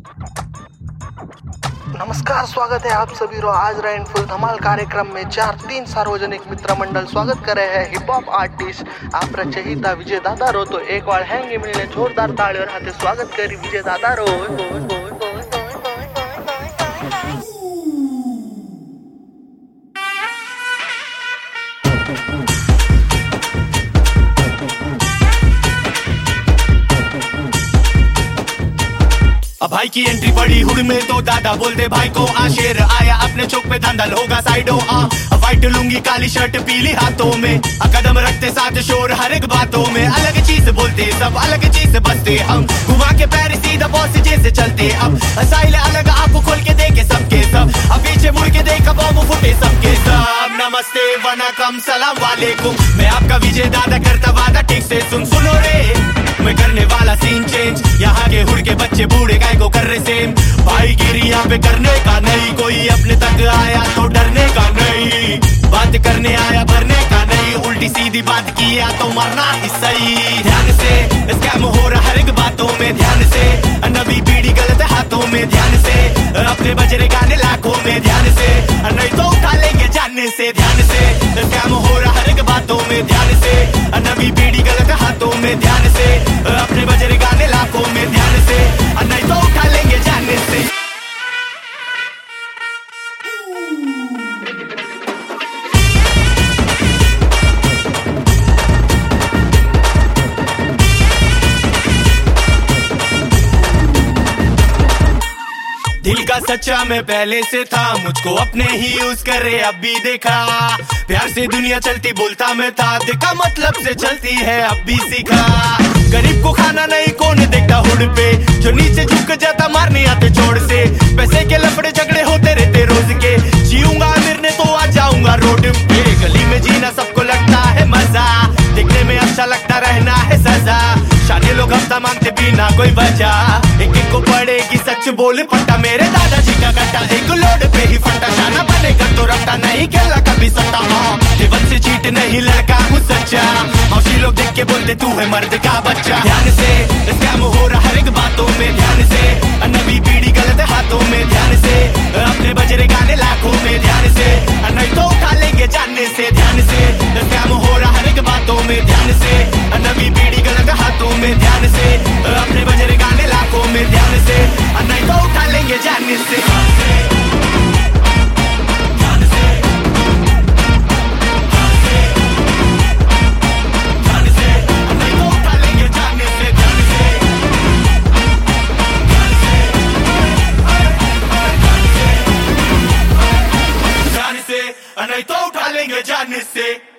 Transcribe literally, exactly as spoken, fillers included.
नमस्कार, स्वागत है आप सभी रो आज रैन फुल धमाल कार्यक्रम में चार तीन सार्वजनिक मित्र मंडल स्वागत करे हैं हिप हॉप आर्टिस्ट आप रचयिता विजय दादा रो। तो एक बार हैंगे मिलने जोरदार ताली और हाथे स्वागत करी विजय दादा रो। अब भाई की एंट्री पड़ी हुड में तो दादा बोलते भाई को आशेर आया अपने चौक पे धंधल होगा साइडो आ वाइट लुंगी काली शर्ट पीली हाथों में आ कदम रखते साथ शोर हर एक बातों में अलग चीज बोलते सब अलग चीज बसते हम घुमा के पैर सीधा बॉस जैसे चलते अब साइल अलग आपको खोल के देखे सबके सब अब पीछे मुड़ के देखा बॉम्ब फुटे सबके सब नमस्ते वनकम सलाम वालेकुम मैं आपका विजय दादा करता वादा ठीक से सुन सुनो रे मैं करने वाला सीन चेंज यहाँ के हुड़ के बच्चे बूढ़े गाय को कर रहे सेम भाई गिरी यहाँ पे करने का नहीं कोई अपने तक आया तो डरने का नहीं बात करने आया भरने का नहीं उल्टी सीधी बात किया तो मरना ही सही ध्यान से स्कैम हो रहा हर एक बातों में ध्यान से नबी पीढ़ी गलत हाथों में ध्यान से अपने बजरे गाने लाखों में ध्यान से नहीं तो उठा लेंगे जानने से ध्यान से स्कैम हो रहा हर एक बातों में ध्यान से नबी पीढ़ी गलत हाथों में ध्यान से अपने बजरे गाने लाखों में ध्यान से नहीं तो उठा लेंगे जानने से। दिल का सच्चा मैं पहले से था मुझको अपने ही यूज करे अब भी देखा प्यार से दुनिया चलती बोलता मैं था देखा मतलब से चलती है अब भी सीखा गरीब को खाना नहीं कौन देखता हुड पे जो नीचे झुक जाता मारने आते छोड़ से पैसे के लफड़े झगड़े होते रहते रोज के जीऊंगा अमीर ने तो आ जाऊंगा रोड पे गली में जीना सबको लगता है मजा देखने में अच्छा लगता रहना है सजा शादी लोग हफ्ता मांगते बिना कोई वजह एक एक को पड़ेगी सच बोले पट्टा मेरे दादाजी का गट्टा एक लोड पे ही फटा शाना बनेगा तो रट्टा नहीं खेला कभी सट्टा जीवन से चीट नहीं लड़का हूँ सच्चा मौसी लोग देख के बोलते तू है मर्द का बच्चा ध्यान से स्कैम हो रहा हर एक बातों में ध्यान से नवी पीढ़ी गलत हाथों में ध्यान से अपने बजरे गाने लाखों में ध्यान से नहीं तो उठा लेंगे जानने से ध्यान से स्कैम हो रहा हर एक बातों में ध्यान से नवी पीढ़ी गलत हाथों में ध्यान से अपने बजरे गाने लाखों में ध्यान से नहीं तो उठा लेंगे जानने से। नहीं तो उठा लेंगे जानने से।